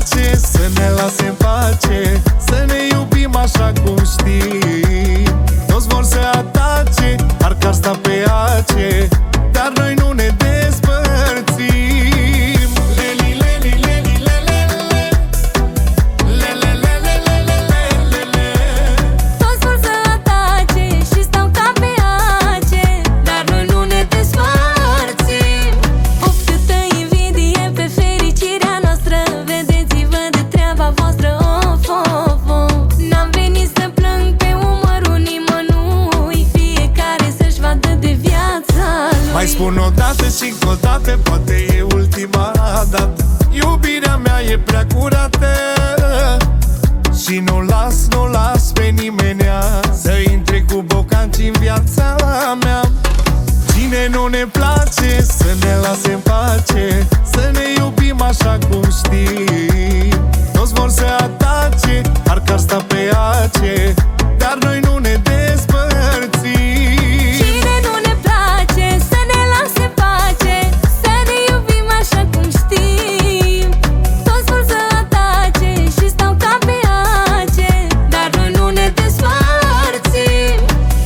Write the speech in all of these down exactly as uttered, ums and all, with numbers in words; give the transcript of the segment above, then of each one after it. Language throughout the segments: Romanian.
place să ne lase în pace, să ne iubim așa cum știm. Toți vor să atace, parcă ar sta pe ace, dar noi nu ne despărțim. Leli, leli, leli, lelele, lelele, lelele. Toți vor să atace și stau ca pe ace, dar noi nu ne despărțim. Of, câtă invidie pe fericirea noastră, vedeți-vă de treaba voastră. Of, of, of. N-am venit să plâng pe umărul nimănui, fiecare să-și vadă de viața lui. Mai spun o dată și încă o dată, poate e ultima dată. Iubirea mea e prea curată și nu las, nu las pe nimenea să intre cu bocanci în viața mea. Cine nu ne place să ne lase în pace, să ne iubim așa cum știm. Toți vor să atace, parcă ar sta pe ace, dar noi nu ne despărțim. Cine nu ne place să ne lase în pace, să ne iubim așa cum știm. Toți vor să atace și stau ca pe ace, dar noi nu ne despărțim.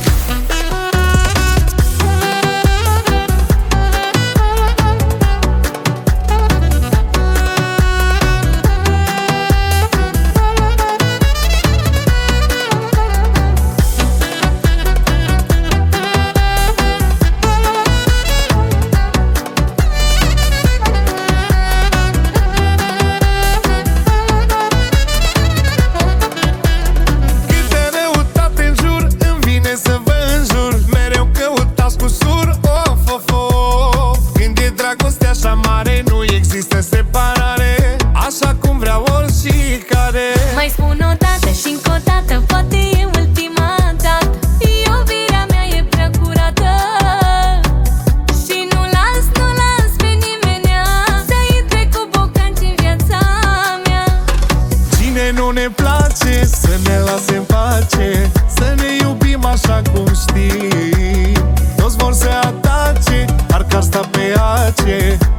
Câte răutate în jur, îmi vine să vă înjur. Mereu căutați cu sur, of, of, of. Când e dragoste așa mare, nu există separare, așa cum vrea oricare. Mai spun o dată și încă o dată, poate e ultima dată. Iubirea mea e prea curată și nu las, nu las pe nimenea să intre cu bocanci în viața mea. Cine nu ne place să ne lase în pace, să ne iubim așa cum știm. Toți vor să atace, parcă ar sta pe ace,